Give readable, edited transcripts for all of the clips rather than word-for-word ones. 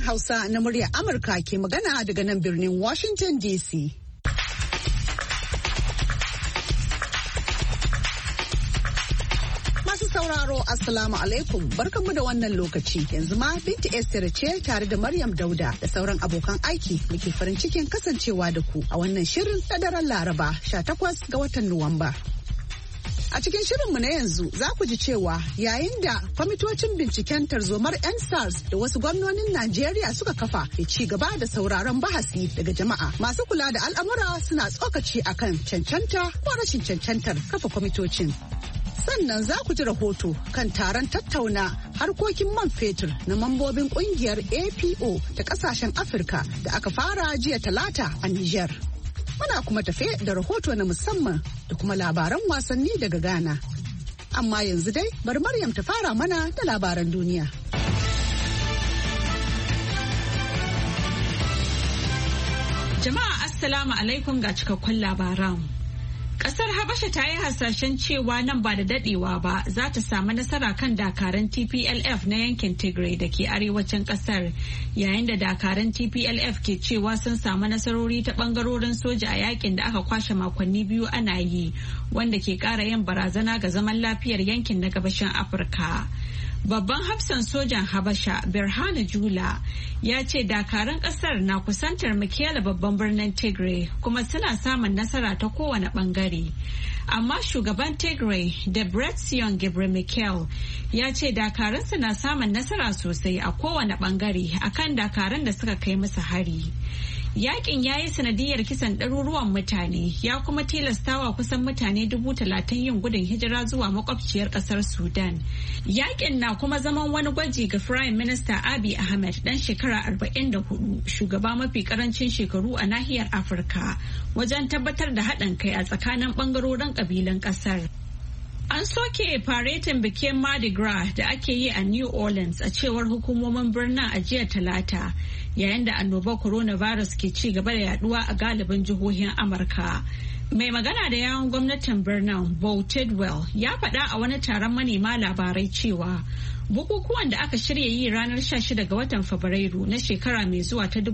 Hausa na muryar Amurka ke magana daga nan birnin Washington DC. Masu sauraro, Assalamu alaikum, barkanmu da wannan lokaci. Yanzu ma Binti Esther ce tare da Maryam Dauda da sauran abokan aiki muke farin cikin kasancewa da ku a wannan shirin na daren Laraba 18 ga watan Nuwamba. A cikin shirinmu na yanzu za ku ji cewa yayin da kwamitocin binciken tarzomar 'yan SARS da wasu gwamnonin Najeriya suka kafa ke ci gaba da sauraron bahasi daga jama'a, masu kula da al'amura suna tsokaci akan cancanta ko rashin cancantar kafa kwamitocin. Sannan za ku ji rahoto kan taron tattauna harkokin man fetur na mambobin kungiyar APO ta kasashen Afirka da aka fara jiya Talata a Niger. Muna kuma tafe da rahoto na musamman da kuma labaran wasanni daga Ghana. Amma yanzu dai bari Maryam ta fara mana da labaran duniya. Jama'a Assalamu alaikum ga cikakkun labaran. Kasar Habasha ta yi hasashen cewa nan ba da dadewa ba za ta samu nasara kan dakaran TPLF na yankin Tigray da ke arewacin kasar, yayin da dakaran TPLF ke cewa sun samu nasarori ta bangarorin soja a yakin da aka kwashe makonni biyu ana yi, wanda ke kara yin barazana ga zaman lafiyar yankin na gabashin Afirka. Babban hafsan sojan Habasha Birhanu Jula ya ce dakaran kasar na kusantar Mekelle babban birnin Tigray kuma suna samun nasara ta kowane bangare. Amma shugaban Tigray Debretsion Gebremichael ya ce dakaransa na samun nasara sosai a kowane bangare akan dakaran da suka kai musu hari. Yakin ya yi sanadiyar kisan ɗaruruwan mutane ya kuma tilastawa kusan mutane 30,000 yin gudun hijira zuwa makwabciyar ƙasar Sudan. Yakin na kuma zaman wani gwaji ga Prime Minister Abiy Ahmed ɗan shekara 44, shugaba mafi ƙarancin shekaru a nahiyar Afirka, wajen tabbatar da haɗin kai a tsakanin ɓangarorin ƙabilan ƙasar. An soke faretin bikin Mardi Gras da ake yi a New Orleans a cewar hukumomin birnin a jiya Talata, yayin da annobar coronavirus ke ci gaba da yaduwa a galibin jihohin Amurka. Mai magana da yawun gwamnatin birnin, Bo Tidwell, ya faɗa a wani taron manema labarai cewa bukukuwan da aka shirya yi ranar 16 ga watan Fabrairu na shekara mai zuwa ta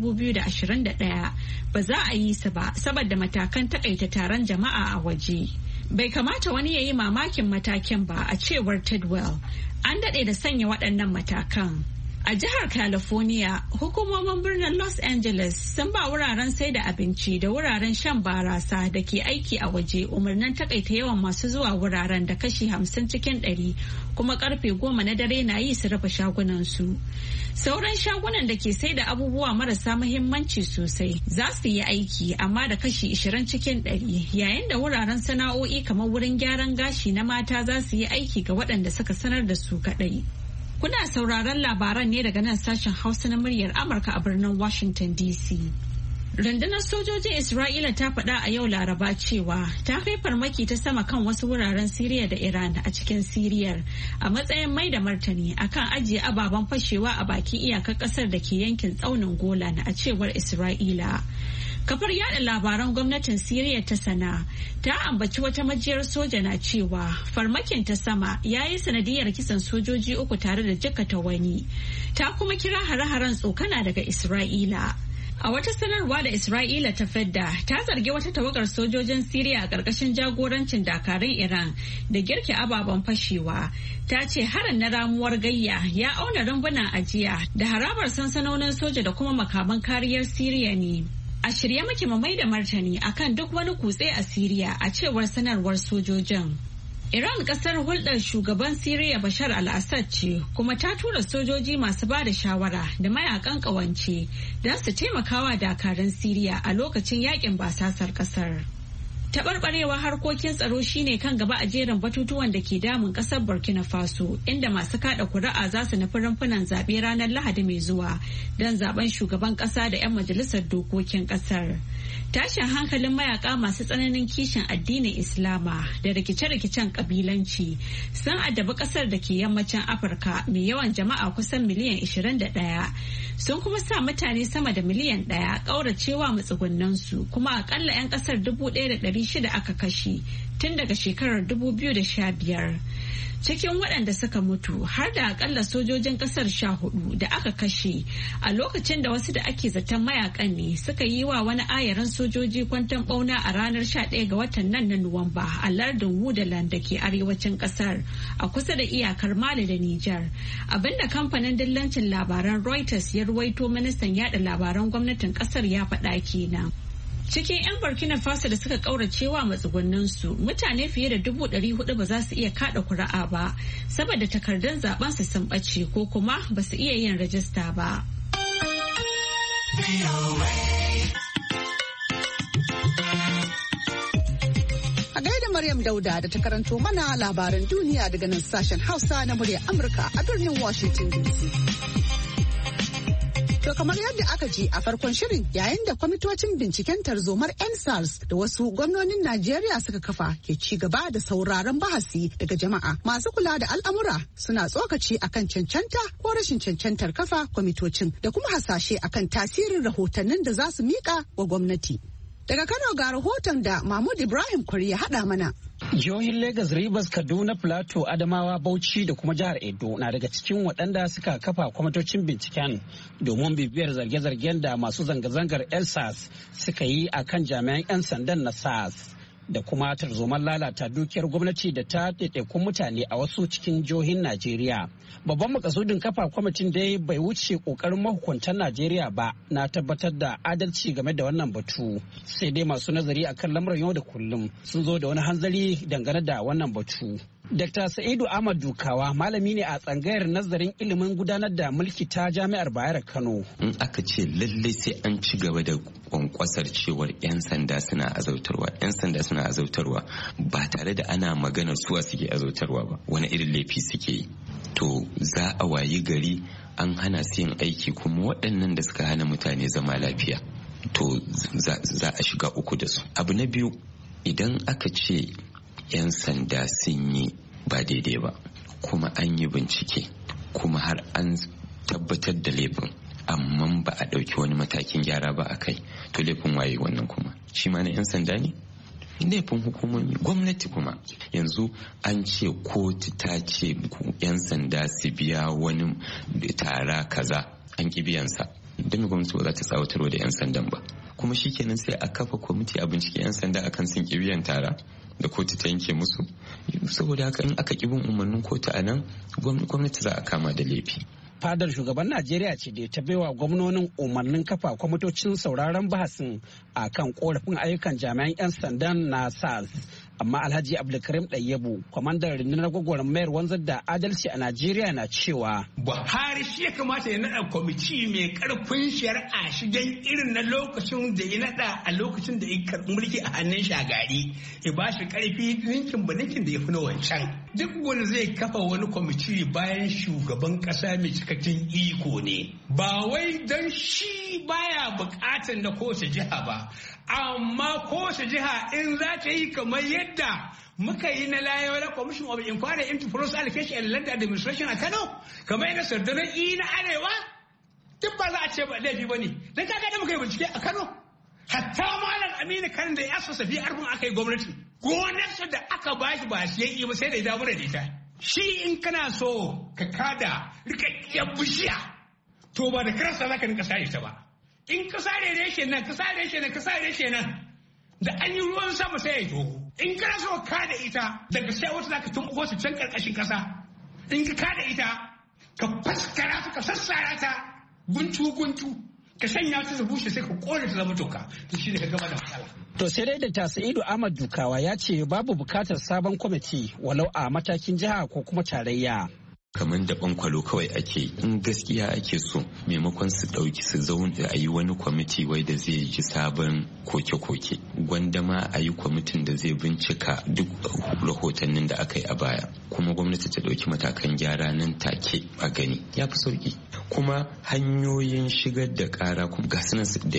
2021 ba za a yi su ba saboda matakan takaita taron jama'a a waje. Bai kamata wani ya yi mamakin matakin ba, a cewar Tidwell. An daɗe da sanya waɗannan matakan. A jihar California, hukumomin birnin Los Angeles sun ba wuraren sai da abinci da wuraren shan barasa da ke aiki a waje umarnin takaita yawan masu zuwa wuraren da kashi 50 cikin 100, kuma karfe 10 na dare na yi su rufe shagunansu. Sauran shagunan da ke sai da abubuwa marasa muhimmanci sosai za su yi aiki amma da kashi 20 cikin 100, yayin da wuraren sana'o'i kamar wurin gyaran gashi na mata za su yi aiki ga waɗanda suka sanar da su kaɗai. Kuna sauraron labaran ne daga nan sashen Hausa na muryar Amurka a birnin Washington DC. Rundunar sojojin Isra'ila ta faɗa a yau Laraba cewa ta kai farmaki ta sama kan wasu wuraren Siriya da Iran a cikin Siriyar a matsayin mai da martani akan ajiye ababen fashewa a bakin iyakar ƙasar da ke yankin tsaunin Golan, a cewar Isra'ila. Kafar yada labaran gwamnatin Siriya ta Sana ta ambaci wata majiyar soja na cewa farmakin ta sama ya yi sanadiyar kisan sojoji 3 tare da jikkata wani. Ta kuma kira hare-haren tsokana daga Isra'ila. A wata sanarwa da Isra'ila ta fadda, ta zargi wata tawagar sojojin Siriya a ƙarƙashin jagorancin dakarun Iran da girke ababen fashewa. Ta ce harin na ramuwar gayya ya auna rumbunan ajiya da harabar sansanonin soja da kuma makaman kariyar Siriya ne. A shirye muke mu mai da martani akan duk wani kutse a Siriya, a cewar sanarwar sojojin. Iran kasar hulɗar shugaban Siriya Bashar al-Assad ce, kuma ta tura sojoji masu ba da shawara da mayakan ƙawance don su taimakawa dakarun Siriya a lokacin yakin basasar kasar. Taɓarɓarewar harkokin tsaro shine kan gaba a jerin batutuwan da ke damun ƙasar Burkina Faso, inda masu kaɗa kuri'a za su nufi rumfunan zaɓe ranar Lahadi mai zuwa don zaɓen shugaban ƙasa da 'yan majalisar dokokin ƙasar. Tashin hankalin mayaka masu tsananin kishin addinin Islama da rikice-rikicen kabilanci sun addabi ƙasar da ke yammacin Afirka mai yawan jama'a kusan miliyan 21. Sun kuma sa mutane sama da miliyan 1 ƙauracewa matsugunansu, kuma akalla 'yan ƙasar 1,100 600 aka kashe tun daga shekarar 2015. Cikin waɗanda suka mutu har da akalla sojojin ƙasar 14 da aka kashe a lokacin da wasu da ake zaton mayakan ne suka yi wa wani ayarin sojoji kwanton ɓauna a ranar 11 ga watan nan na Nuwamba a lardin Wudaland da ke arewacin ƙasar a kusa da iyakar Mali da Nijar. Abinda kamfanin dillancin labaran Reuters ya ruwaito ministan yada labaran gwamnatin ƙasar ya faɗa kenan. Cikin 'yan Burkina Faso da suka kauracewa matsugunninsu, mutane fiye da 400 ba za su iya kada kuri'a ba saboda takardun zaben su sun ɓace ko kuma ba su iya yin rajista ba. A gaida Maryam Dauda da ta karanto mana labaran duniya daga nan sashen Hausa na muryar Amurka a birnin Washington DC. To kamar yadda aka ji a farkon shirin yayin da kwamitocin binciken tarzomar NSARS da wasu gwamnonin Najeriya suka kafa ke ci gaba da sauraron bahasi daga jama'a masu kula da al'amura suna tsokaci akan cancanta ko rashin cancantar kafa kwamitocin da kuma hasashe akan tasirin rahotannin da za su miƙa wa gwamnati. Daga Kano ga rahoton da Mahmud Ibrahim Kwari ya haɗa mana. Jihohin Lagos, Rivers, Kaduna, Plateau, Adamawa, Bauchi da kuma jihar Edo na daga cikin waɗanda suka kafa kwamitocin binciken domin bibiyar zarge-zargen da masu zanga-zangar ELSAS suka yi a kan jami'an 'yan sandan na SARS da kuma tarzoman lalata dukiyar gwamnati da ta ɗaiɗaikun mutane a wasu cikin jihohin Najeriya. Babban makasudin kafa kwamitin dai bai wuce ƙoƙarin mahukuntan Najeriya ba na tabbatar da adalci game da wannan batu. Sai dai masu nazari akan lamuran yau da kullum sun zo da wani hanzari dangane da wannan batu. Dr. Sa'idu Ahmad Dukawa malami ne a tsangayar nazarin ilimin gudanar da mulki ta Jami'ar Bayero Kano. In aka ce lallai sai an ci gaba da kwankwasar cewar 'yan sanda suna azautarwa ba tare da ana maganar suwa suke azautarwa ba wani irin laifi suke yi. To za a wayi gari an hana su yin aiki kuma waɗannan da suka hana mutane zama lafiya. To za a shiga uku da su. Abu na biyu idan aka ce 'yan sanda sun yi ba daidai ba kuma an yi bincike kuma har an tabbatar da laifin amma ba a ɗauki wani matakin gyara ba a kai to laifin waye wannan kuma shi ma na 'yan sanda ne laifin hukumomi gwamnati kuma yanzu an ce kotu ta ce 'yan sanda su biya wani tara kaza an ki biyansa don gwamnati ba za ta tsawatarwa da 'yan sandan ba kuma shikenan sai a kafa kwamiti a bincike 'yan sanda akan sun ki biyan tara da kotu ta yanke musu saboda haka in aka bin umarnin kotu a nan gwamnati za a kama da laifi. Fadar shugaban Najeriya ce da ta baiwa gwamnonin umarnin kafa kwamitocin sauraron bahasin a kan korafin ayyukan jami'an 'yan sandan na SARS. Amma Alhaji Abdulkarim Ɗayyabu, kwamandan rundunar gwagwarmayar wanzar da adalci a Najeriya na cewa. Buhari shi ya kamata ya naɗa kwamiti mai ƙarfin shari'a shigen irin na lokacin da ya naɗa a lokacin da ya karɓi mulki a hannun Shagari. Ya ba shi ƙarfi ninkin ba ninkin da ya fi na wancan. Duk wani zai kafa wani kwamiti bayan shugaban ƙasa mai cikakken iko ne. Ba wai don shi baya buƙatar na kowace jiha ba. Amma kowace jiha in za ta yi kamar yadda muka yi na Layola Commission of Inquiry into Process Allocation and Land Administration a Kano, kamar yadda sardunan na Arewa, duk ba za a ce ba laifi ba ne. Don kaga da muka yi bincike a Kano, hatta Malam Aminu Kano da ya asasa biyu arfin aka yi gwamnati. Gonarsa da aka ba shi ba su yi ba sai da ya damu da ita. Shi in kana so ka kada rikakkiyar bishiya, to ba da karasa za ka rinka sare ta ba. In ka sare reshe nan da an yi ruwan sama sai ya toho. In kana so ka da ita daga sai wata zaka tumbuko su can karkashin kasa. In ka kada ita ka faskara ta ka sassara ta guntu ka sanya ta su bushe sai ka kore ta zama toka to shine ka gama da matsala. To sai dai da Sa'idu Ahmad Dukawa ya ce babu bukatar sabon kwamiti walau a matakin jiha ko kuma tarayya. Kamar da bankwalo kawai ake in gaskiya ake so maimakon su dauki su zauna a yi wani kwamiti wai da zai ji sabon koke-koke gwandama a yi kwamitin da zai bincika duk rahotannin da aka yi a baya kuma gwamnati ta dauki matakan gyara nan take a gani ya fi sauki kuma hanyoyin shigar da kara kuma ga da yawa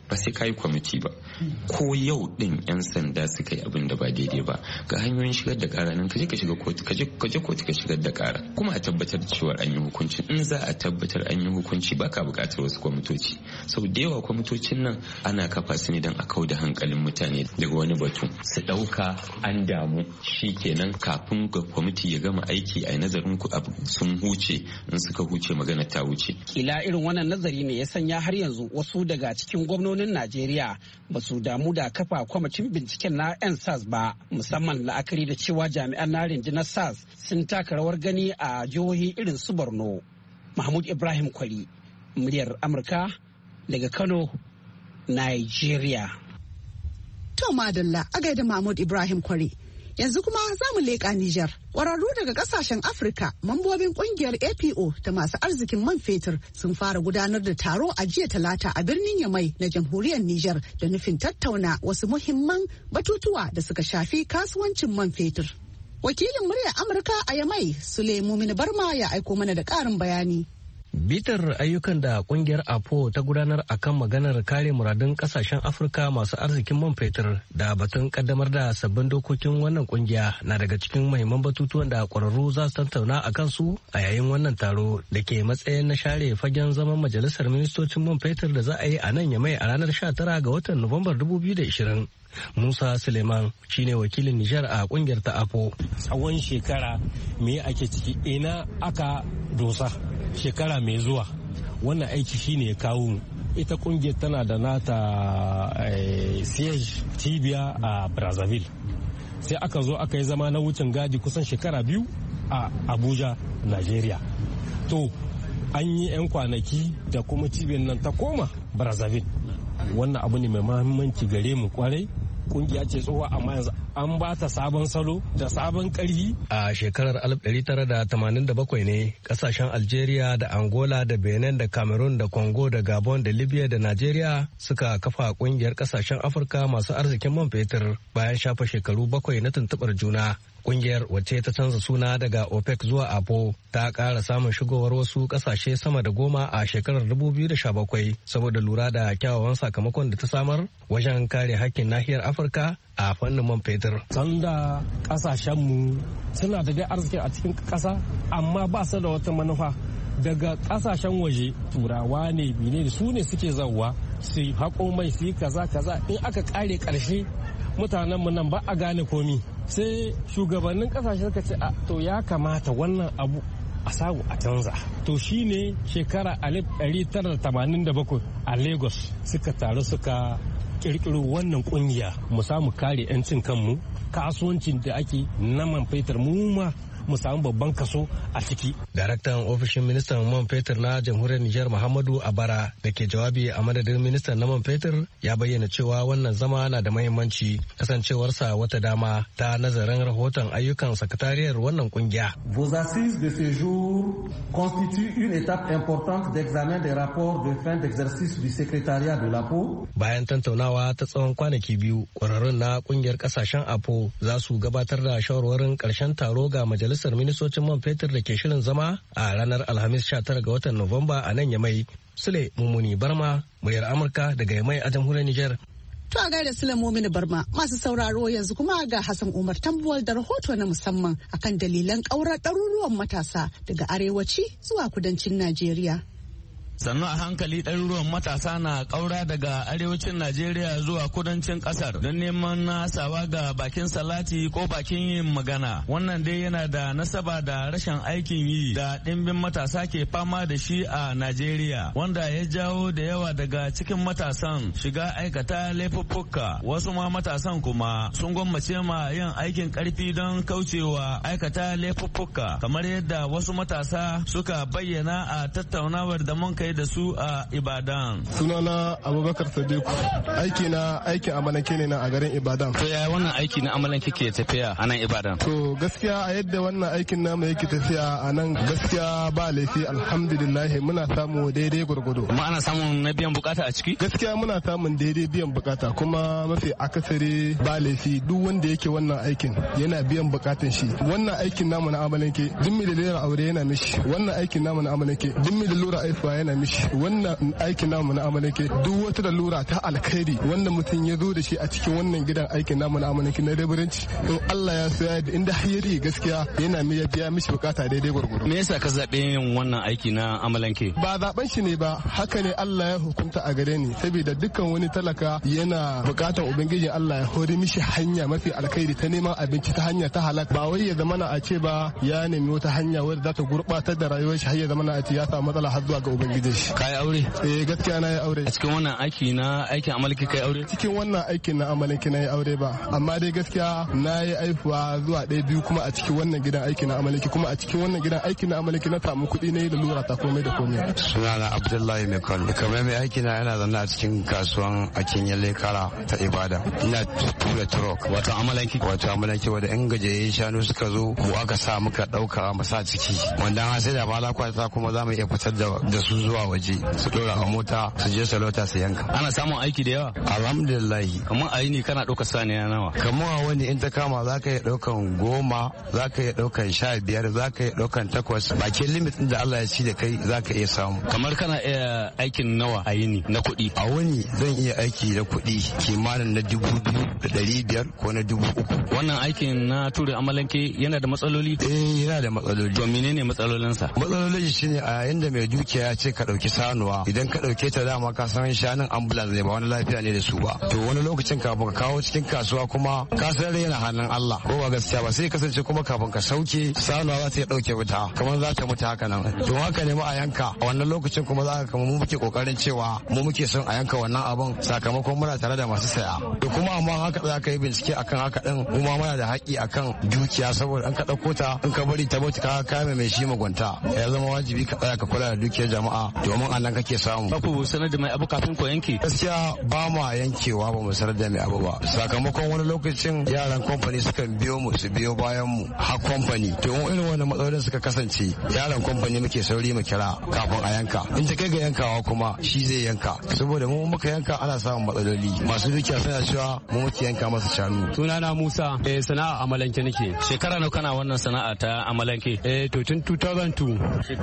ba sai kayi kwamiti ba. Ko yau din 'yan sanda suka yi abin da ba daidai ba, ga hanyoyin shigar da kara nan, kaje ka shiga kotu, kaje kotu ka shigar da kara, kuma a tabbatar da cewa an yi hukunci. In za a tabbatar an yi hukunci ba ka bukatar wasu kwamitoci. Sau da yawa kwamitocin nan ana kafa su ne don a kauda hankalin mutane daga wani batu, su dauka an damu shi kenan kafin ga kwamiti ya gama aiki a nazarin ku sun huce, in suka huce magana ta wuce. Kila irin wannan nazari ne ya sanya har yanzu wasu daga cikin gwamnonin Najeriya ba su damu da kafa kwamitin binciken na 'yan SARS ba, musamman la'akari da cewa jami'an na rundunar SARS sun taka rawar gani a jihohi irin su Borno. Mahmud Ibrahim Kwari, muryar Amurka daga Kano, Nigeria. To madalla a gaida Mahmud Ibrahim Kwari. Yanzu kuma za mu leƙa Nijar. Ƙwararru daga ƙasashen Afirka, mambobin ƙungiyar APO ta masu arzikin man fetur sun fara gudanar da taro a jiya Talata a birnin Yamai na jamhuriyar Nijar da nufin tattauna wasu muhimman batutuwa da suka shafi kasuwancin man fetur. Wakilin muryar Amurka a Yamai, Sulemu Barma ya aiko mana da ƙarin bayani. Bitar ayyukan da kungiyar APO ta gudanar akan maganar kare muradun kasashen Afirka masu arzikin man fetur da batun kaddamar da sabbin dokokin wannan kungiya na daga cikin muhimman batutuwan da kwararru za su tattauna a kansu a yayin wannan taro da ke matsayin na share fagen zaman majalisar ministocin man fetur da za a yi a nan Yamai a ranar 19 ga watan Nuwambar 2020. Musa Suleiman shine wakilin Nijar a kungiyar ta APO. Tsawon shekara me ake ciki, ina aka dosa shekara mai zuwa, wannan aiki shine ya kawo mu. Ita kungiyar tana da nata siege cibiya a Brazzaville, sai aka zo aka yi zama na wucin gadi kusan shekara 2 a Abuja, Nigeria. To an yi 'yan kwanaki da kuma cibiyar nan ta koma Brazzaville. Wannan abu ne mai muhimmanci gare mu kwarai. Kungiya ce tsohuwa amma yanzu an ba ta sabon salo da sabon ƙarfi. A shekarar 1987 ne kasashen Algeria da Angola da Benin da Cameroon da Congo da Gabon da Libya da Nigeria suka kafa kungiyar kasashen Afirka masu arzikin man fetur bayan shafa shekaru 7 na tuntuɓar juna. Kungiyar wacce ta canza suna daga OPEC zuwa APO ta ƙara samun shigowar wasu ƙasashe sama da 10 a shekarar 2017 saboda lura da kyawawan sakamakon da ta samar wajen kare hakkin nahiyar Afirka a fannin man fetur. Sanda ƙasashenmu suna da dai arziki a cikin ƙasa amma ba su da wata manufa daga ƙasashen waje, turawa ne bine su ne suke zauwa su haƙo mai su yi kaza in aka ƙare ƙarshe mutanenmu nan ba a gane komi. Sai shugabannin kasashe suka ce to ya kamata wannan abu a samu a canza. To shine shekara 1987 a Lagos suka taru suka kirkiro wannan kungiya mu samu kare 'yancin kanmu, kasuwancin da ake na man fetur mu ma mu samu babban kaso a ciki. Daraktan ofishin ministan man fetur na jamhuriyar Nijar Muhammadu Abara da ke jawabi a madadin ministan na man fetur ya bayyana cewa wannan zama na da mahimmanci kasancewarsa wata dama ta nazarin rahoton ayyukan sakatariyar wannan kungiya. Vos assises de ce jour constituent une étape importante d'examen des rapports de fin d'exercice du secrétariat de l'APO. Bayan tantaunawa ta tsawon kwanaki 2, kwararrun na kungiyar kasashen APO za su gabatar da shawarwarin karshen taro ga majalisar ministocin man fetur da ke shirin zama a ranar Alhamis 19 ga watan Nuwamba a nan Yamai. Sule Mumuni Barma, muryar Amurka daga Yamai a jamhuriyar Nijar. To a gaida Sule Mumuni Barma, masu sauraro yanzu kuma ga Hassan Umar Tambuwal da rahoto na musamman akan dalilan ƙaurar ɗaruruwan matasa daga arewaci zuwa kudancin Najeriya. sannu a hankali ɗaruruwan matasa na ƙaura daga arewacin Najeriya zuwa kudancin ƙasar don neman nasawa ga bakin salati ko bakin yin magana. Wannan dai yana da nasaba da rashin aikin yi da ɗimbin matasa ke fama da shi a Najeriya, wanda ya jawo da yawa daga cikin matasan shiga aikata laifuffuka. Wasu ma matasan kuma sun gwammace ma yin aikin ƙarfi don kaucewa aikata laifuffuka, kamar yadda wasu matasa suka bayyana a tattaunawar da mun kai da su a Ibadan. Sunana Abubakar Sadiq. Aikin amalanke ne na a garin Ibadan. To yaya wannan aiki na amalanke ke tafiya a nan Ibadan? To gaskiya a yadda wannan aikin namu yake tafiya a nan gaskiya ba laifi, alhamdulillah muna samu daidai gwargwado. Kuma ana samun na biyan bukata a ciki? Gaskiya muna samun daidai biyan bukata, kuma mafi akasari ba laifi duk wanda yake wannan aikin yana biyan bukatun shi. Wannan aikin namu na amalanke duk mai da lura aure yana mishi. Wannan aikin namu na amalanke duk mai da lura aifuwa yana biya mishi. Wannan aikin namu na Amalanke duk wata lura ta alkhairi wanda mutum ya zo da shi a cikin wannan gidan aikin namu na Amalanke na reverenci in Allah ya so ya da inda hayari gaskiya yana mai biya mishi bukata daidai gwargwaro. Me yasa ka zaɓe yin wannan aiki na Amalanke? Ba zaben shi ne ba, haka ne Allah ya hukunta a gare ni saboda dukkan wani talaka yana bukatan ubangijin Allah ya hore mishi hanya mafi alkhairi ta neman abinci ta hanya ta halak, ba wai ya zamana a ce ba ya nemi wata hanya wadda za ta gurbatar da rayuwar shi har ya zamana a ce ya samu matsala har zuwa ga ubangijin shi. Kai aure? Gaskiya na yi aure. A cikin wannan aiki na aikin Amalanke kai aure? Cikin wannan aikin na Amalanke na yi aure ba, amma dai gaskiya na yi aifuwa zuwa ɗaya biyu kuma a cikin wannan gidan aiki na Amalanke, kuma a cikin wannan gidan aiki na Amalanke na samu kuɗi na yi da lura ta komai da komai. Sunana Abdullahi Mai Kano. Kamar mai aiki na yana zanna a cikin kasuwan Akinyele Kara ta Ibada. Ina tura truck. Wato Amalanke? Wato Amalanke wanda in gajayen shanu suka zo mu aka sa muka ɗauka masa ciki. Wanda an sai da mala kwata kuma za mu iya fitar da su zuwa waje su ɗora a mota su je salota su yanka. Ana samun aiki da yawa? Alhamdulillah. Kamar a yini kana ɗaukar saniya nawa? Kamar a wani in ta kama za ka iya ɗaukan 10, za ka iya ɗaukan 15, za ka iya ɗaukan 8. Bakin limit da Allah ya ci da kai za ka iya samu. Kamar kana iya aikin nawa a yini na kuɗi? A wani zan iya aiki da kuɗi kimanin na 2,500 ko na 3,000. Wannan aikin na ture Amalanke yana da matsaloli? Yana da matsaloli. To menene matsalolinsa? Matsalolin shine a yayin da mai dukiya ya ce ka ɗauki sanuwa, idan ka ɗauke ta dama ka san shanun ambulance ne ba wani lafiya ne da su ba. To wani lokacin kafin ka kawo cikin kasuwa kuma ka san yana hannun Allah ko ba gaskiya ba, sai kasance kuma kafin ka sauke sanuwa za ta iya ɗauke wuta kamar za ta mutu haka nan. To haka ne ma a yanka a wannan lokacin kuma za ka kama mu muke kokarin cewa mu muke son a yanka wannan abun sakamakon muna tare da masu saya. To kuma amma haka za ka yi bincike akan haka din mu ma muna da haƙƙi akan dukiya, saboda an ka ɗauko ta in ka bari ta mutu ka kame mai shi mugunta, ya zama wajibi ka tsaya ka kula da dukiyar jama'a domin anan kake samu. Ba ku sanar da mai abu kafin ku yanke? Gaskiya ba mu yankewa, ba mu sanar da mai abu ba, sakamakon wani lokacin yaran kamfani sukan biyo mu su biyo bayan mu har kamfani. To irin wannan matsalolin suka kasance yaran kamfani muke sauri mu kira kafin a yanka. In ta kai ga yankawa kuma shi zai yanka, saboda mu muka yanka ana samun matsaloli. Masu dukiya suna cewa mu muke yanka masa shanu. Sunana Musa, sana'a Amalanke nake. Shekara nawa kana wannan sana'a ta Amalanke? To tun 2002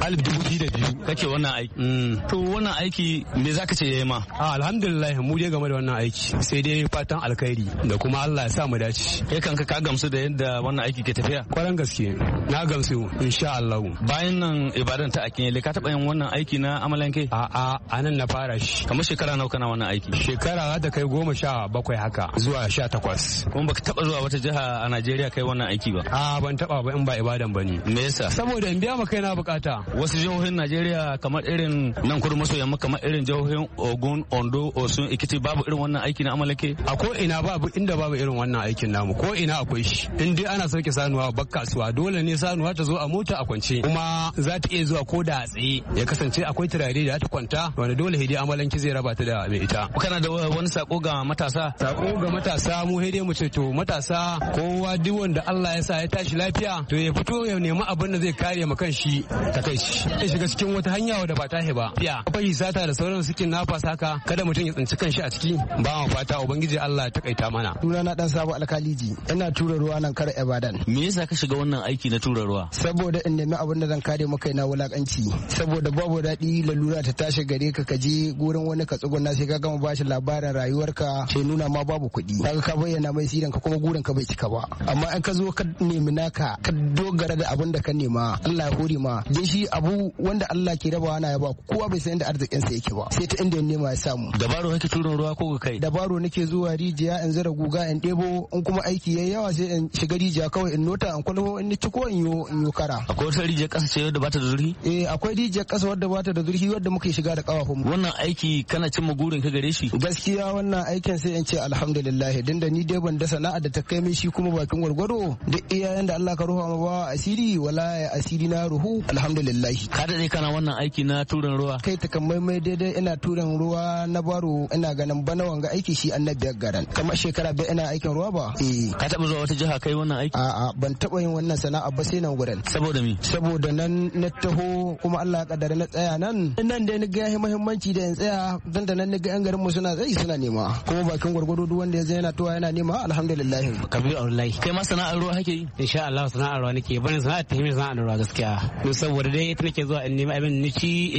kake wannan aiki. To wannan aiki me zaka ce yayi ma? Alhamdulillah mu je game da wannan aiki sai dai fatan alkhairi da kuma Allah ya sa mu dace. Kai kanka ka gamsu da yadda wannan aiki ke tafiya? Kwaran gaske na gamsu insha Allah. Bayan nan Ibadan ta Akinyele ka taba yin wannan aiki na Amalanke? A nan na fara shi. Kamar shekara nawa kana wannan aiki? Shekara za ta kai 17 haka zuwa 18. Kuma baka taba zuwa wata jiha a Najeriya kai wannan aiki ba? Ban taba ba in ba Ibadan bane. Me yasa? Saboda in biya maka yana bukata. Wasu jihohin Najeriya kamar irin nan kudu maso yamma kamar irin jihohin Ogun, Ondo, Osun, Ekiti babu irin wannan aiki na Amalanke? A ko ina babu inda babu irin wannan aikin namu, ko ina akwai shi. In dai ana sauke sanuwa kasuwa dole ne sanuwa ta zo a mota a kwance, kuma za ta iya zuwa ko da a tsaye ya kasance akwai turare da ta kwanta wanda dole hidi Amalanke zai raba ta da mai ita. Kana da wani sako ga matasa? Sako ga matasa mu hidi mu ce to matasa kowa duk wanda Allah ya sa ya tashi lafiya to ya fito ya nemi abin da zai kare ma kanshi ta kai shi. Ya shiga cikin wata hanya wadda ba tahi ba. Ya akwai sata da sauran suke nafasa haka kada mutum ya tsinci kanshi a ciki. Ba mu fata ubangiji Allah ya takaita mana. Sunana dan Sabo Alkaliji, ina tura ruwa nan kar Ibadan. Me yasa ka shiga wannan aiki na tura ruwa? Saboda in nemi abin da zan kare maka na wulakanci. Saboda babu daɗi lalura ta tashi gare ka je gurin wani ka tsuguna sai ka gama bashi labarin rayuwarka sai nuna ma babu kuɗi. Kaga ka bayyana mai siran ka kuma gurin ka bai cika ba. Amma in ka zo ka nemi naka ka dogara da abin da ka nema Allah ya hore ma. Dan shi abu wanda Allah ke rabawa na ya ba kowa bai san inda arzikin sa yake ba. Sai ta inda ya nema ya samu. Dabaro kake tura ruwa ko kai? Dabaro nake zuwa rijiya in zara guga in ɗebo, in kuma aiki yayi yawa sai in shiga rijiya kawai in nota in kwalho in ci ko in yo kara. Akwai wata rijiyar ƙasa ce wadda bata da zurfi? Akwai rijiyar ƙasa wadda bata da zurfi wadda muke shiga da ƙafafun mu. Wannan aiki kana cimma gurin ka gare shi? Gaskiya wannan aikin sai in ce alhamdulillah, din da ni dai ban da sana'a da ta kai min shi kuma bakin gwargwado duk iyayen da Allah ka ruha ma ba asiri wala asiri na ruhu alhamdulillah. Ka dade kana wannan aiki na turin ruwa? Kai takamaimai daidai ina turin ruwa na baro, ina ganin bana wanga aiki shi annabiyar garan kamar shekara bai ina aikin ruwa ba. Ka taba zuwa wata jiha kai wannan aiki? A'a ban taba yin wannan sana'a ba sai nan gurin. Saboda me? Saboda nan na taho kuma Allah ya kaddara na tsaya nan dai ni ga muhimmanci da in tsaya dan da nan ni ga yan garin mu suna nema kuma bakin gwargwado duk wanda ya je yana towa yana nema alhamdulillah. Kabiru Abdullahi. Kai ma sana'ar ruwa kake yi? Insha Allah sana'ar ruwa nake, bani sana'ar ta himmi sana'ar ruwa gaskiya. Don saboda dai ita nake zuwa in nemi abin ni ci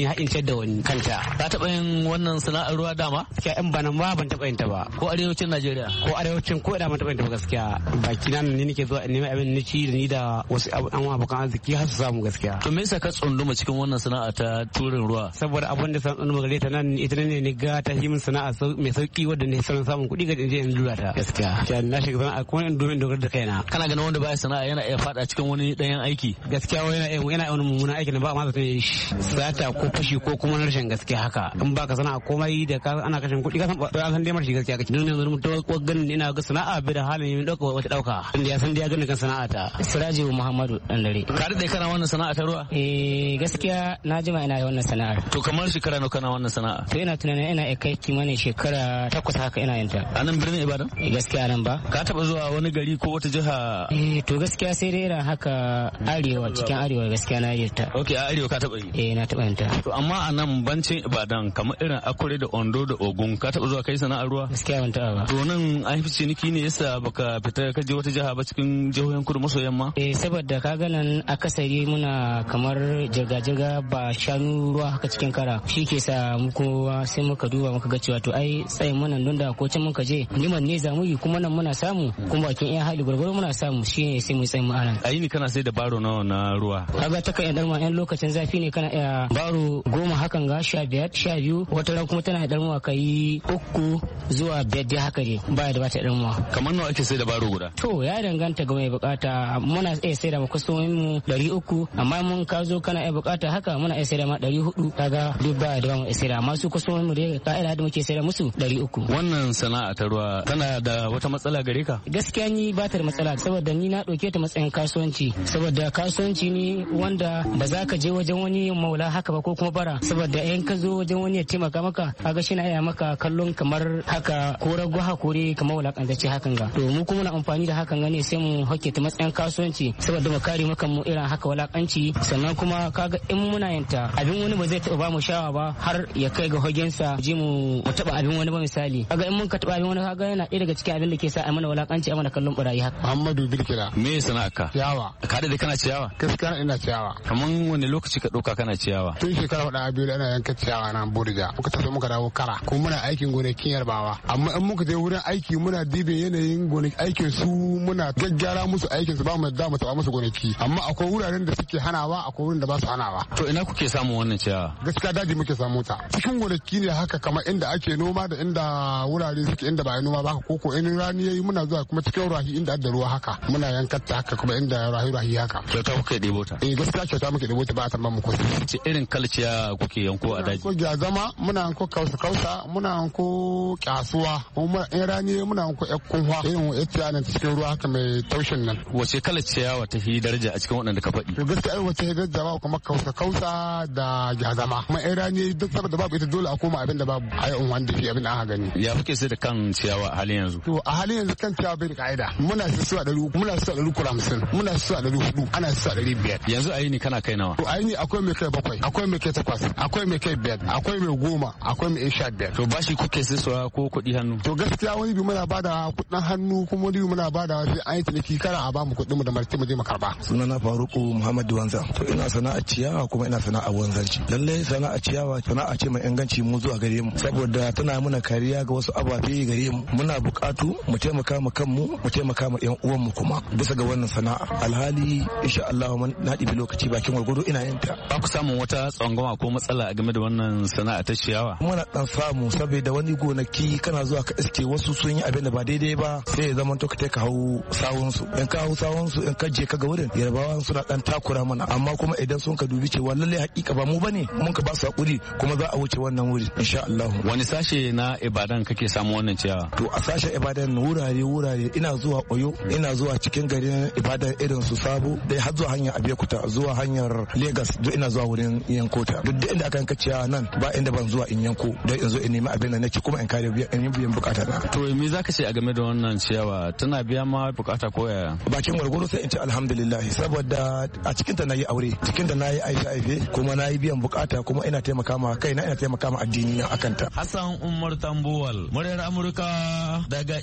in haɗin ciyar da wani kanta. Ka taɓa yin wannan sana'ar ruwa dama? Gaskiya in bana ma ban taɓa yin ta ba. Ko arewacin Najeriya? Ko arewacin ko ina ban taɓa yin ta ba gaskiya. Baki na ne nake zuwa neman abin da ci da ni da wasu abokan arziki har su samu gaskiya. To me yasa ka tsunduma cikin wannan sana'a ta turin ruwa? Saboda abin da san tsunduma gare ta nan ita ne ni ga ta himin sana'a mai sauki wadda ne sauran samun kuɗi ga je in lura ta gaskiya. Na shiga sana'a kuma in domin dogara da kaina. Kana ganin wanda baya sana'a yana iya fada cikin wani ɗayan aiki? Gaskiya yana wani mummunan aiki da ba ma zata yi sata ko fashi ko kuma rashin gaskiya haka. In baka sana'a komai da ana kashin kuɗi ka san dai marshi gaskiya kake. Ni ne mun to ganin ina ga sana'a bi da halin yin dauka wata dauka. Inda ya san dai ya gani kan sana'a ta. Siraji Muhammadu Dandare. Ka da kana wannan sana'a ta ruwa? Gaskiya na jima ina wannan sana'a. To kamar shekara nawa kana wannan sana'a? To ina tunanin ina kai kimanin shekara 8 haka ina yin ta. A nan birnin Ibadan? Gaskiya nan ba. Ka taba zuwa wani gari ko wata jiha? To gaskiya sai dai irin haka arewa cikin arewa gaskiya na yi ta. Okay, a arewa ka taba yi? Na taba yin ta. To amma a nan bancin Ibadan kamar irin Akure da Ondo da Ogun ka taba zuwa kai sana'ar ruwa? Gaskiya ban taba ba. To nan an fi ciniki ne yasa baka fita ka je wata jiha ba cikin jihohin kudu maso yamma? Saboda ka ga nan akasari muna kamar jirga-jirga ba shanu ruwa haka cikin kara. Shi ke sa mu kowa sai muka duba muka ga cewa to ai tsayin mu nan don da ko can muka je liman ne zamu yi kuma nan muna samu kuma bakin iya hali gurgurun muna samu shine sai mu tsayin mu anan. Ayi ni kana sai da baro nawa na ruwa? Kaga ta kan darma yan lokacin zafi ne kana iya baro 10 hakan ga 15 12 wata ran kuma tana darma kai 3 zuwa 5 dai haka ne ba da bata darma. Kamar nawa ake sai da baro guda? To ya danganta ga mai bukata muna iya sai da mu kwastomin mu 300 amma mun ka zo kana iya bukata haka muna iya sai da ma 400 kaga duk ba da mu iya sai da amma su kwastomin mu dai ka'ida da muke sai da musu 300. Wannan sana'a ta ruwa tana da wata matsala gare ka? Gaskiya ni ba ta da matsala saboda ni na dauke ta matsayin kasuwanci saboda kasuwanci ne wanda ba za ka je wajen wani maula haka ba ko kuma bara saboda in ka zo wajen wani ya taimaka maka kaga shi na iya maka kallon kamar haka ko rago hakuri kamar wulakantacce hakan ga to mu kuma na amfani da hakan ne sai mu hake ta matsayin kasuwanci saboda mu kare maka mu irin haka wulakanci sannan kuma kaga in muna yanta abin wani ba zai taba ba mu shawa ba har ya kai ga hogensa ji mu taba abin wani ba misali kaga in mun ka taba abin wani kaga yana ɗaya daga cikin abin da ke sa a mana wulakanci a mana kallon barayi haka. Muhammadu Birkila. Me sana'arka? Ciyawa. Ka da kana ciyawa? Gaskiya ina ciyawa. Kaman wani lokaci ka ɗauka kana ciyawa? Tun shekara 4 ana yanka ciyawa na Burja. Muka tafi muka dawo Kara. Kuma muna aikin gonakin Yarbawa. Amma in muka je wurin aiki muna dibin yanayin gonakin aikin su muna gaggara musu aikin su ba mu da mu taba musu gonaki. Amma akwai wuraren da suke hanawa akwai wurin da ba su hanawa. To ina kuke samun wannan ciyawa? Gaskiya daji muke samu ta. Cikin gonaki ne haka kamar inda ake noma da inda wurare suke inda ba a noma ba ko in rani yayi muna zuwa kuma cikin rahi inda da ruwa haka muna yankar ta haka kuma inda rahi haka. Kyauta kuke ɗebo ta? Gaskiya kyauta muke ɗebo ta ba a tamban mu ko ce irin kalciya kuke yanko a daji? Ko zama muna yanko kausa muna yanko kyasuwa kuma in rani muna yanko kunwa irin ita nan cikin ruwa haka mai taushin nan. Wace kalciya wata hi daraja a cikin waɗanda ka faɗi? To gaskiya wata hi daraja ba kuma kausa da gyazama kuma in rani duk saboda babu ita dole a koma abin da babu a yi unwan da fi abin da aka gani. Ya kuke sai da kan ciyawa a halin yanzu? To a halin yanzu kan ciyawa bai da ka'ida muna su a 100 muna su a 150 muna su a 400 ana su a 500. Yanzu a yi ni kana kai nawa? To a yi ni akwai mai kai 7 akwai mai kai 8 akwai mai kai 5 akwai mai 10 akwai mai 15. To bashi kuke sai ko kuɗi hannu? To gaskiya wani bi muna bada kuɗin hannu kuma wani bi muna bada sai an yi ciniki kara a bamu kuɗin mu da marti mu je mu karba. Sunana Faruku Muhammad Wanza. To ina sana'a ciyawa kuma ina sana'a wanzanci. Lalle sana'a ciyawa sana'a ce mai inganci mu zuwa gare mu saboda tana muna kariya ga wasu ababe gare mu. Muna buƙatu mu taimaka ma kanmu mu taimaka ma ƴan uwan mu kuma bisa ga wannan sana'a. Alhali insha Allah na ɗibi lokaci bakin gwargwado ina yin ta. Ba ku samun wata tsangwama ko matsala game da wannan sana'a ta ciyawa? Muna dan samu saboda wani gonaki kana zuwa ka iske wasu sun yi abin da ba daidai ba sai ya zama to ka hau sawunsu in ka hau sawunsu in ka je ka ga wurin yarbawa suna dan takura mana amma kuma idan sun ka dubi cewa lalle hakika ba mu bane mun ka ba su hakuri kuma za a wuce wannan wuri insha Allah. Wani sashe na Ibadan kake samu wannan ciyawa? To a sashen Ibadan wurare ina zuwa Oyo ina zuwa cikin garin Ibadan irin su Sabo dai har zuwa hanyar Abeokuta zuwa hanyar Lagos duk ina zuwa wurin yankota duk inda aka yanka ciyawa nan ba inda ban zuwa in yanko don in zo in nemi abin da nake kuma in kare biyan bukata na. To me zaka ce a game da wannan ciyawa tana biya ma bukata ko yaya? Bakin gwargwaro sai in ce alhamdulillah saboda a cikin ta nayi aure cikin ta nayi aife kuma nayi biyan bukata kuma ina taimaka ma kaina ina taimaka ma addini na akan ta. Hassan Umar Tambuwal muryar Amurka daga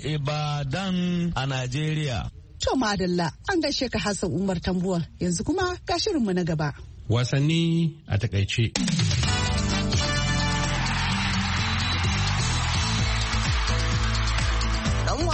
Ibadan a Najeriya. To madalla an gaishe ka Hassan Umar Tambuwal yanzu kuma ga shirinmu na gaba. Wasanni a takaice.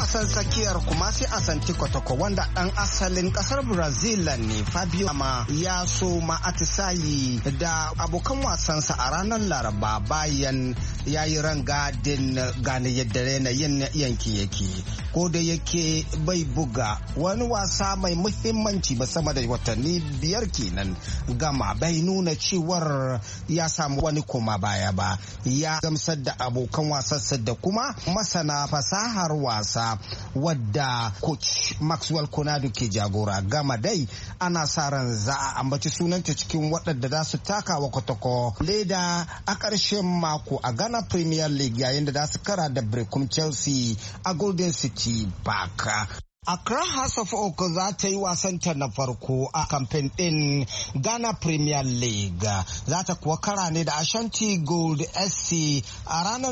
wasan tsakiyar Kumasi Asante Kotoko wanda ɗan asalin ƙasar Brazil ne Fabio Ama ya soma atisayi da abokan wasansa a ranar Laraba bayan ya yi rangadin gane yadda yanayin yanki yake. Ko da yake bai buga wani wasa mai muhimmanci ba sama da watanni 5 kenan, Gama bai nuna cewar ya samu wani koma baya ba. Ya gamsar da abokan wasansa da kuma masana fasahar wasa wadda coach Maxwell Konadu ke jagora. Gama dai ana sa ran za a ambaci sunanta cikin waɗanda za su taka wa Kotoko leda a ƙarshen mako a Ghana Premier League yayin da za su kara da Brecum Chelsea a Golden City Park. Accra House of Oak za ta yi wasanta na farko a kamfen ɗin Ghana Premier League. Za ta kuwa kara ne da Ashanti Gold SC a ranar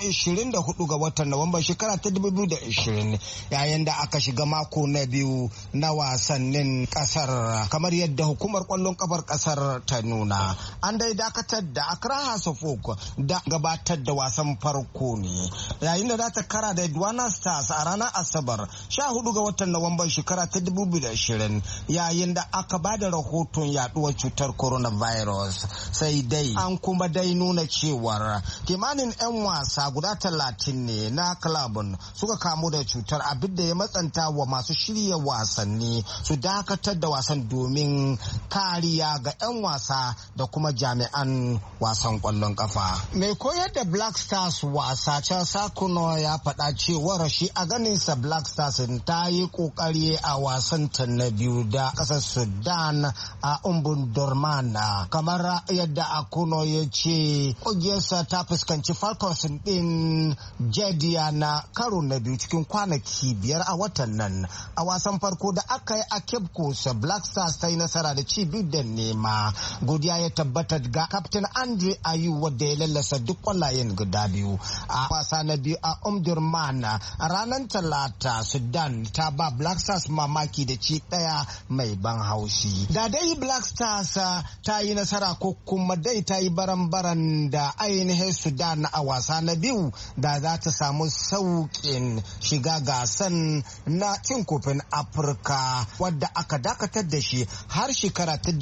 24 ga watan Nuwamba shekara ta 2020 yayin da aka shiga mako na biyu na wasannin kasar kamar yadda hukumar kwallon kafar kasar ta nuna. An dai dakatar da Accra House of Oak da gabatar da wasan farko ne yayin da za ta kara da Edwana Stars a ranar Asabar 14 ga watan Nuwamban shekara ta 2020 yayin da aka ba da rahoton yaduwar cutar coronavirus. Sai dai an kuma dai nuna cewar kimanin 'yan wasa guda 30 ne na klabin suka kamu da cutar, abin da ya matsanta wa masu shirya wasanni su dakatar da wasan domin kariya ga 'yan wasa da kuma jami'an wasan kwallon kafa. Mai koyar da Black Stars wasa Charles Sakuno ya faɗa cewar shi a ganinsa Black Stars ta yi kokari a wasan ta na biyu da kasar Sudan a Umdurman, kamar yadda Akuno ya ce kungiyarsa ta fuskanci Falcons din Jediya na karo na biyu cikin kwanaki 5 a watan nan. A wasan farko da aka yi a Cape Coast, Black Stars ta yi nasara da ci 2 da nema. Godiya ya tabbata ga Captain Andre Ayew wadda ya lallasa duk kwallayen guda biyu. A wasa na biyu a Umdurman a ranar Talata, Sudan ta ba Black Stars mamaki da ci 1 mai ban haushi. Da dai Black Stars ta yi nasara ko kuma dai ta yi baran-baran da ainihin Sudan a wasa na biyu da za ta samu sauƙin shiga gasan na cin kofin Afirka wadda aka dakatar da shi har shekara ta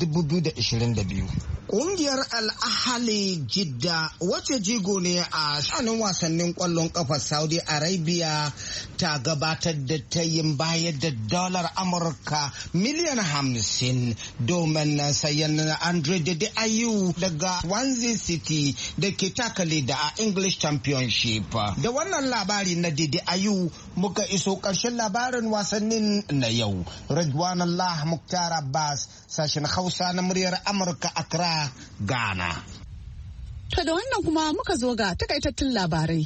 2022. Ƙungiyar Al-Ahli Jidda wacce jigo ne a shanin wasannin ƙwallon ƙafa Saudi Arabia ta gabatar da tayin bayar da dalar Amurka miliyan 50 domin sayan Andre Dede Ayew daga Swansea City da ke takale da a English Championship. Da wannan labari na Dede Ayew muka iso ƙarshen labarin wasannin na yau. Ridwan Allah Mukhtar Abbas, sashen Hausa na muryar Amurka, Accra, Ghana. To da wannan kuma muka zo ga takaitattun labarai.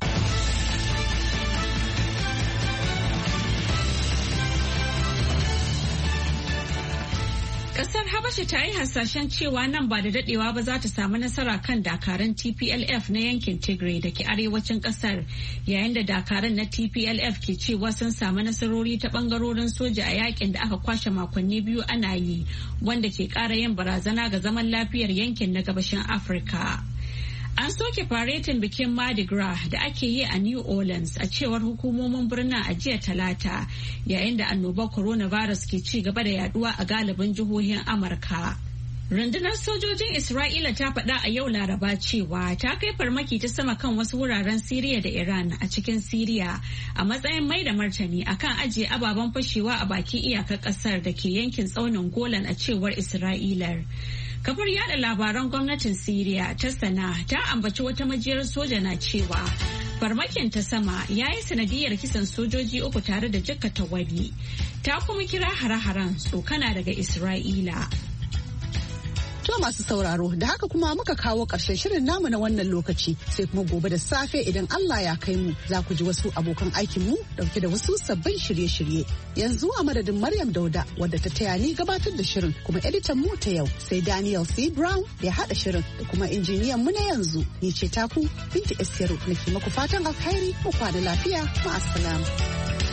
Kasar Habasha ta yi hasashen cewa nan ba da dadewa ba za ta samu nasara kan dakaran TPLF na yankin Tigray da ke arewacin kasar, yayin da dakaran na TPLF ke cewa sun samu nasarori ta bangarorin soja a yakin da aka kwashe makonni 2 ana yi, wanda ke kara yin barazana ga zaman lafiyar yankin na gabashin Afirka. An soke faretin bikin Mardi Gras da ake yi a New Orleans a cewar hukumomin birnin a jiya Talata, yayin da annobar coronavirus ke ci gaba da yaduwa a galibin jihohin Amurka. Rundunar sojojin Isra'ila ta faɗa a yau Laraba cewa ta kai farmaki ta sama kan wasu wuraren Siriya da Iran a cikin Siriya a matsayin mai da martani akan ajiye ababen fashewa a bakin iyakar ƙasar da ke yankin tsaunin Golan a cewar Isra'ilar. Kafar yada labaran gwamnatin Siriya ta Sana ta ambaci wata majiyar soja na cewa farmakin ta sama ya yi sanadiyar kisan sojoji 3 tare da jikkata wani. Ta kuma kira hare-haren tsokana daga Isra'ila. To masu sauraro, da haka kuma muka kawo ƙarshen shirin namu na wannan lokaci, sai kuma gobe da safe idan Allah ya kai mu za ku ji wasu abokan aikinmu dauke da wasu sabbin shirye-shirye. Yanzu a madadin Maryam Dauda wadda ta taya ni gabatar da shirin, kuma editan mu ta yau sai Daniel C. Brown ya haɗa shirin da kuma injiniyan mu na yanzu, ni ce taku Binti Esiru nake maku fatan alkhairi, mu kwana lafiya, ma'assalam.